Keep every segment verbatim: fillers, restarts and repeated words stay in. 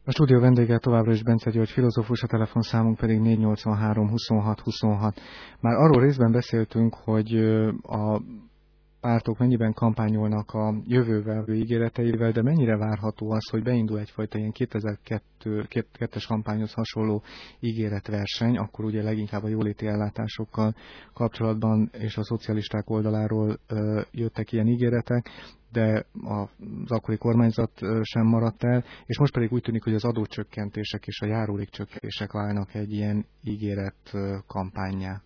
A stúdió vendége továbbra is Bence György filozófus, a telefonszámunk pedig négy nyolc három huszonhat huszonhat. Már arról részben beszéltünk, hogy a pártok mennyiben kampányolnak a jövővel, ígéreteivel, de mennyire várható az, hogy beindul egyfajta ilyen kétezer-kettes kampányhoz hasonló ígéretverseny, akkor ugye leginkább a jóléti ellátásokkal kapcsolatban és a szocialisták oldaláról ö, jöttek ilyen ígéretek, de az akkori kormányzat sem maradt el, és most pedig úgy tűnik, hogy az adócsökkentések és a járulékcsökkentések válnak egy ilyen ígéret kampánnyá.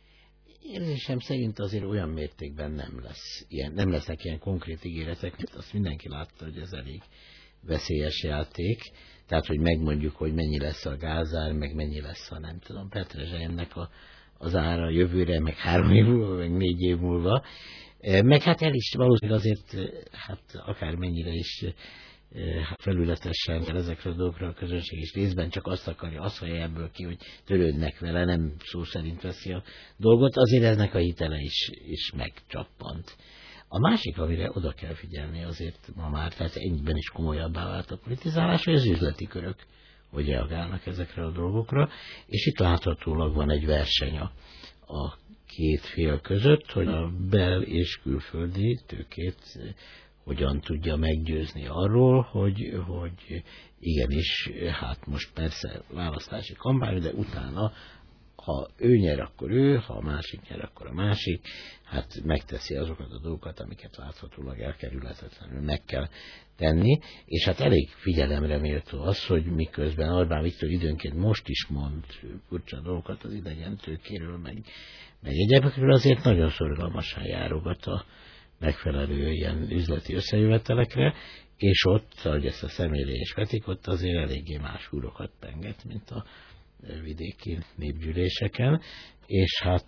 Érzésem szerint azért olyan mértékben nem lesz ilyen, nem lesznek ilyen konkrét ígéretek, mert azt mindenki látta, hogy ez elég veszélyes játék. Tehát, hogy megmondjuk, hogy mennyi lesz a gázár, meg mennyi lesz a nem tudom, petrezselyemnek a, az ára jövőre, meg három év múlva, meg négy év múlva. Meg hát el is valószínűleg azért, hát akármennyire is hát felületesen ezekre a dolgokra a közönség is részben csak azt akarja, azt hallja ebből ki, hogy törődnek vele, nem szó szerint veszi a dolgot, azért eznek a hitele is, is megcsappant. A másik, amire oda kell figyelni azért ma már, tehát ennyiben is komolyabbá vált a politizálás, hogy az üzleti körök hogy reagálnak ezekre a dolgokra, és itt láthatólag van egy verseny a, a két fél között, hogy a bel- és külföldi tőkét hogyan tudja meggyőzni arról, hogy, hogy igenis, hát most persze választási kampány, de utána, ha ő nyer, akkor ő, ha a másik nyer, akkor a másik, hát megteszi azokat a dolgokat, amiket láthatólag elkerülhetetlenül meg kell tenni, és hát elég figyelemre méltó az, hogy miközben Orbán Viktor időnként most is mond furcsa dolgokat az idegen tőkéről, meg, meg egyébként azért nagyon szorgalmasan járogat a megfelelő ilyen üzleti összejövetelekre, és ott, ahogy ezt a személye vetik, ott azért eléggé más húrokat penget, mint a vidéki népgyűléseken, és hát,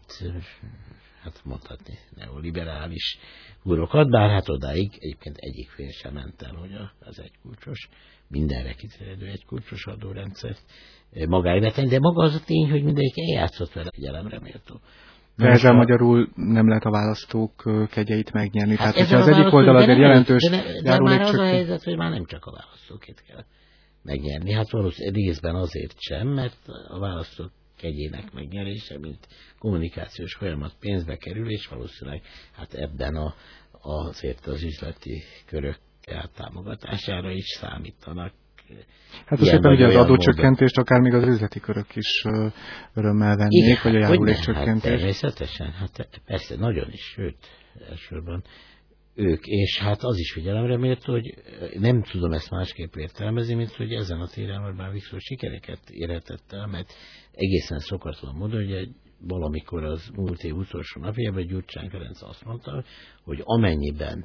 hát mondhatni neoliberális húrokat, bár hát odáig egyébként egyik fél sem ment el, hogy az egykulcsos, mindenre kiterjedő egykulcsos adórendszert magáébe tenni, de maga az a tény, hogy mindegyik eljátszott vele, figyelemre méltó. De ezzel a... magyarul nem lehet a választók kegyeit megnyerni. Hát tehát, hogyha az egyik oldal azért jelentős... De, de, de már az a helyzet, hogy már nem csak a választókét kell megnyerni. Hát valószínűleg részben azért sem, mert a választók kegyének megnyerése, mint kommunikációs folyamat pénzbe kerül, és valószínűleg hát ebben a, azért az üzleti körök támogatására is számítanak. Hát azt éppen ugye az adócsökkentést akár még az üzleti körök is örömmel vennék, igen, vagy a járulékcsökkentést. Hát természetesen, hát persze, nagyon is, sőt, elsősorban ők, és hát az is figyelemre méltó, hogy nem tudom ezt másképp értelmezni, mint hogy ezen a téren Orbán Viktor sikereket érhetett el, mert egészen szokatlan módon, hogy valamikor az múlt év utolsó napjában Gyurcsány Ferenc azt mondta, hogy amennyiben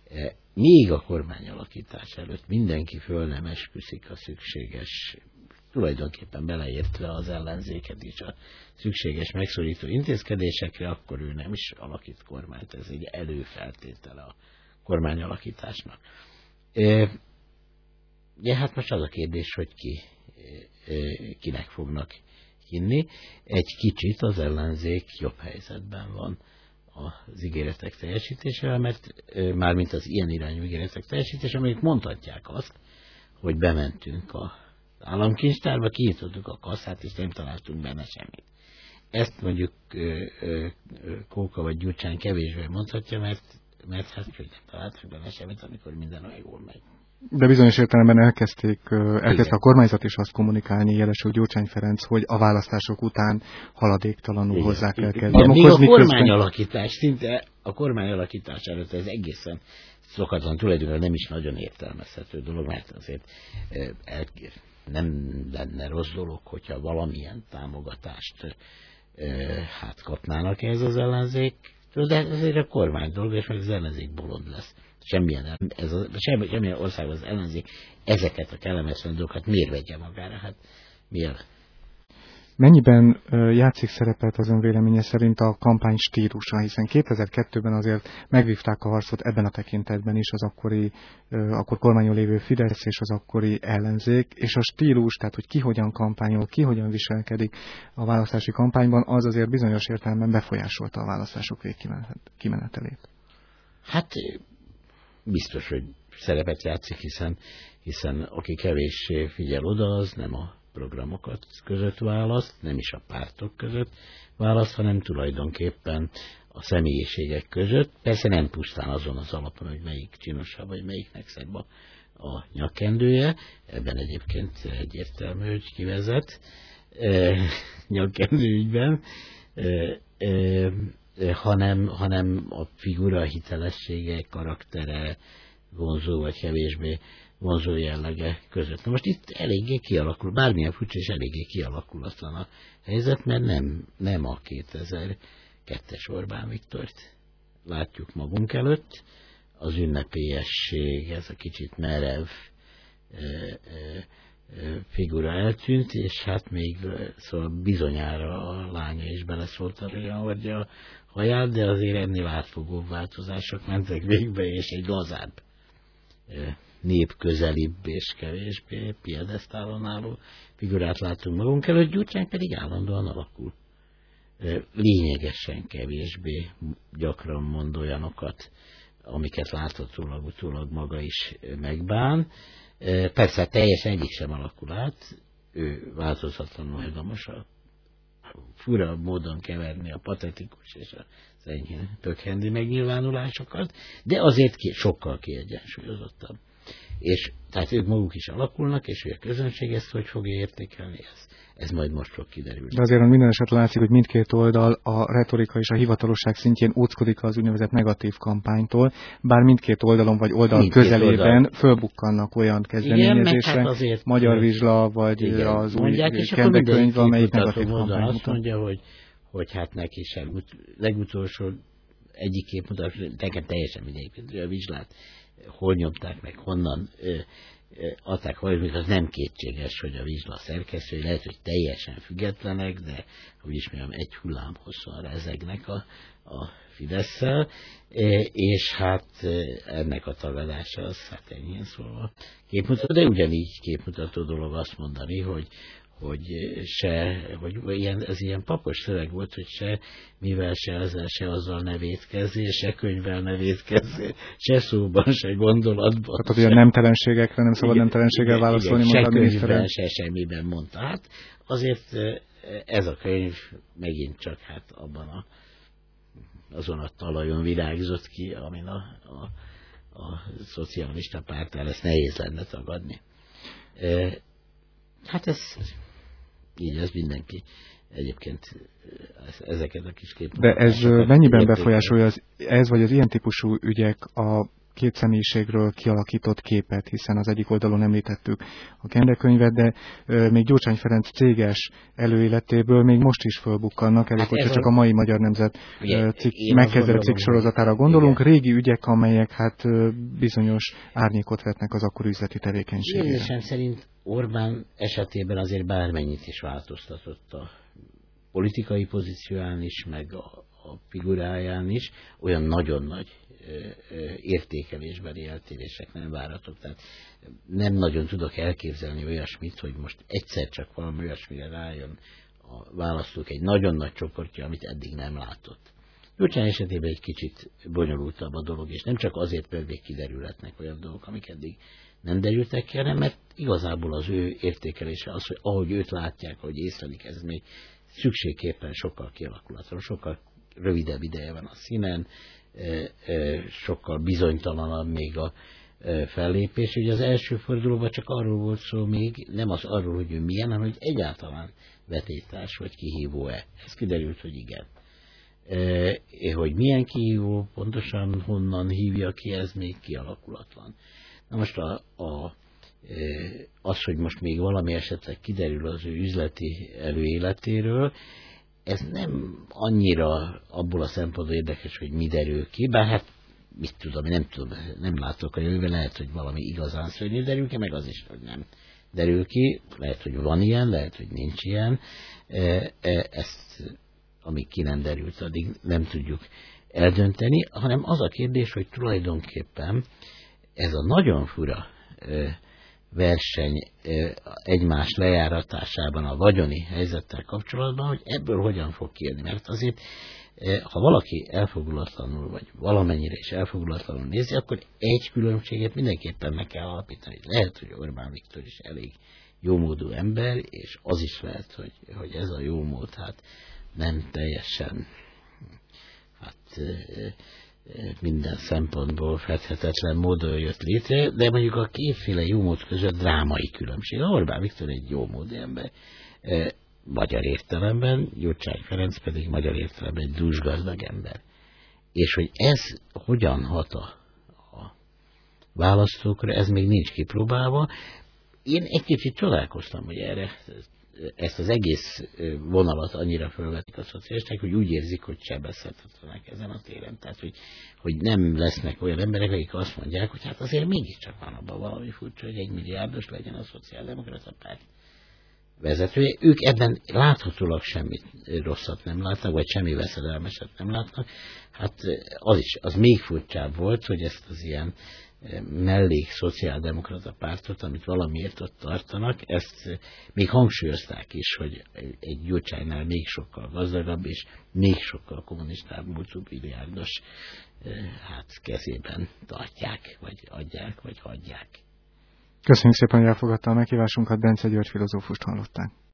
még a kormányalakítás előtt mindenki föl nem esküszik a szükséges, tulajdonképpen beleértve az ellenzéket is a szükséges megszorító intézkedésekre, akkor ő nem is alakít kormányt. Ez egy előfeltétele a kormányalakításnak. Ja, hát most az a kérdés, hogy ki, kinek fognak hinni. Egy kicsit az ellenzék jobb helyzetben van az ígéretek teljesítésével, mert mármint az ilyen irányú ígéretek teljesítése, amelyek mondhatják azt, hogy bementünk az államkincstárba, kinyitottuk a kasszát, és nem találtunk benne semmit. Ezt mondjuk Kóka vagy Gyurcsány kevésbé mondhatja, mert, mert hát hogy nem találtak benne semmit, amikor minden olyan jól megy. De bizonyos értelemben elkezdték, elkezdte a kormányzat is azt kommunikálni, jelesül Gyurcsány Ferenc, hogy a választások után haladéktalanul igen, hozzá kell kezdeni. Még a kormányalakítás, szinte a kormányalakítás előtt ez egészen szokatlan, tulajdonképpen nem is nagyon értelmezhető dolog, mert azért el, nem lenne rossz dolog, hogyha valamilyen támogatást hát kapnának ez az ellenzék, de ezért a kormány dolga, és meg az ellenzék bolond lesz. Semmilyen, ez a, semmi, semmilyen országban az ellenzék ezeket a kellemetlen dolgokat miért vegye magára? Hát miért? Mennyiben játszik szerepet az ön véleménye szerint a kampány stílusa, hiszen kétezer-kettőben azért megvívták a harcot ebben a tekintetben is az akkori, akkor kormányon lévő Fidesz és az akkori ellenzék, és a stílus, tehát hogy ki hogyan kampányol, ki hogyan viselkedik a választási kampányban, az azért bizonyos értelemben befolyásolta a választások végkimenetelét. Hát biztos, hogy szerepet játszik, hiszen hiszen aki kevéssé figyel oda, az nem a programokat között választ, nem is a pártok között választ, hanem tulajdonképpen a személyiségek között. Persze nem pusztán azon az alapon, hogy melyik csinosabb, vagy melyiknek szebb a, a nyakkendője, ebben egyébként egyértelmű, hogy kivezet e, nyakkendőügyben, e, e, hanem, hanem a figura hitelessége, karaktere, vonzó vagy kevésbé vonzó jellege között. Na most itt eléggé kialakul, bármilyen furcsa is eléggé kialakulatlan a helyzet, mert nem, nem a kétezer-kettes Orbán Viktort látjuk magunk előtt. Az ünnepélyesség, ez a kicsit merev e, e, e, figura eltűnt, és hát még szóval bizonyára a lánya is beleszólt olyan hordja a haját, de azért ennél átfogóbb változások mentek végbe, és egy lazább, népközelibb és kevésbé piedesztálon álló figurát látunk magunk előtt, Gyurcsány pedig állandóan alakul. Lényegesen kevésbé gyakran mond olyanokat, amiket láthatólag utólag maga is megbán. Persze teljesen egyik sem alakul át, ő változatlanul hajlamos a fura módon keverni a patetikus és a enyhén tökhendi megnyilvánulásokat, de azért ki, sokkal kiegyensúlyozottabb. És tehát ők maguk is alakulnak, és hogy a közönség ezt hogy fogja értékelni, ez, ez majd most fog kiderülni. De azért minden esetre látszik, hogy mindkét oldal a retorika és a hivatalosság szintjén óckodik az úgynevezett negatív kampánytól, bár mindkét oldalon vagy oldal mindkét közelében oldal fölbukkannak olyan kezdeményezésre, hát Magyar Vizsla, vagy igen, az mondják, új kendekönyv, amelyik negatív kampány azt mondja, hogy, hogy hát neki sem legutolsó egyik képmutatás, nekem teljesen mindegy, a Vizslát hol nyomták meg, honnan ö, ö, adták, hogy az nem kétséges, hogy a Vizsla szerkesztői lehet, hogy teljesen függetlenek, de hogy is mondjam, egy hullám hosszan rezegnek a, a Fidesszel, és hát ennek a tagadása az hát ennyien szólva képmutató, de ugyanígy képmutató dolog azt mondani, hogy hogy se, hogy ilyen, ez ilyen papos szöveg volt, hogy se mivel, se ezzel, se azzal ne vétkezzél, se könyvvel ne vétkezzél, se szóban, se gondolatban. Tehát olyan nemtelenségekre nem szabad igen, nemtelenséggel válaszolni, igen, mondta a miniszterelnök. Se könyvben, se semmiben mondta. Hát azért ez a könyv megint csak hát abban a, azon a talajon virágzott ki, amin a, a, a szocialista pártál ezt nehéz lenne tagadni. Hát ez így ez mindenki egyébként ezeket a kis képeket. De ez mennyiben befolyásolja az, ez vagy az ilyen típusú ügyek a két személyiségről kialakított képet, hiszen az egyik oldalon említettük a kendekönyvet, de ö, még Gyurcsány Ferenc céges előéletéből még most is fölbukkannak, elég, hát hogyha csak a mai Magyar Nemzet megkezdett cikk sorozatára gondolunk, igen. Régi ügyek, amelyek hát ö, bizonyos árnyékot vetnek az akkori üzleti tevékenységére. Érzésem szerint Orbán esetében azért bármennyit is változtatott a politikai pozícióján is, meg a, a figuráján is, olyan nagyon nagy értékelésbeli eltérések nem várhatók. Tehát nem nagyon tudok elképzelni olyasmit, hogy most egyszer csak valami olyasmire rájön a választók egy nagyon nagy csoportja, amit eddig nem látott. Gyurcsány esetében egy kicsit bonyolultabb a dolog, és nem csak azért, mert még kiderülhetnek olyan dolgok, amik eddig nem derültek ki, hanem mert igazából az ő értékelése az, hogy ahogy őt látják, ahogy észlelik, ez még szükségképpen sokkal kialakulatlan, sokkal rövidebb ideje van a színen, sokkal bizonytalanabb még a fellépés. Ugye az első fordulóban csak arról volt szó még, nem az arról, hogy ő milyen, hanem hogy egyáltalán vetélytárs vagy kihívó-e. Ez kiderült, hogy igen. Hogy milyen kihívó, pontosan honnan hívja ki, ez még kialakulatlan. Na most a, a, az, hogy most még valami esetleg kiderül az ő üzleti előéletéről, ez nem annyira abból a szempontból érdekes, hogy mi derül ki, bár hát mit tudom, nem tudom, nem látok a jövőben, lehet, hogy valami igazán szörnyű derül ki, meg az is, hogy nem derül ki, lehet, hogy van ilyen, lehet, hogy nincs ilyen, ezt, amíg ki nem derült, addig nem tudjuk eldönteni, hanem az a kérdés, hogy tulajdonképpen ez a nagyon fura verseny egymás lejáratásában a vagyoni helyzettel kapcsolatban, hogy ebből hogyan fog kijönni. Mert azért Ha valaki elfogulatlanul, vagy valamennyire is elfogulatlanul nézi, akkor egy különbséget mindenképpen meg kell alapítani. Lehet, hogy Orbán Viktor is elég jómódú ember, és az is lehet, hogy, hogy ez a jómód hát nem teljesen hát minden szempontból fedhetetlen módon jött létre, de mondjuk a kétféle jómód között drámai különbség. Orbán Viktor egy jómódú ember, magyar értelemben, Gyurcsány Ferenc pedig magyar értelemben egy dúsgazdag ember. És hogy ez hogyan hat a, a választókra, ez még nincs kipróbálva. Én egy kicsit csodálkoztam, hogy erre ezt az egész vonalat annyira felvetik a szocialisták, hogy úgy érzik, hogy sebezhetetlenek ezen a téren. Tehát, hogy, hogy nem lesznek olyan emberek, akik azt mondják, hogy hát azért mégiscsak van abban valami furcsa, hogy egy milliárdos legyen a szociáldemokrata párt vezetője. Ők ebben láthatólag semmit rosszat nem látnak, vagy semmi veszedelmeset nem látnak. Hát az is, az még furcsább volt, hogy ezt az ilyen mellék szociáldemokrata pártot, amit valamiért ott tartanak, ezt még hangsúlyozták is, hogy egy Gyurcsánynál még sokkal gazdagabb, és még sokkal kommunistább multimilliárdos hát kezében tartják, vagy adják, vagy hagyják. Köszönjük szépen, hogy elfogadta a meghívásunkat, Bence György filozófust hallották.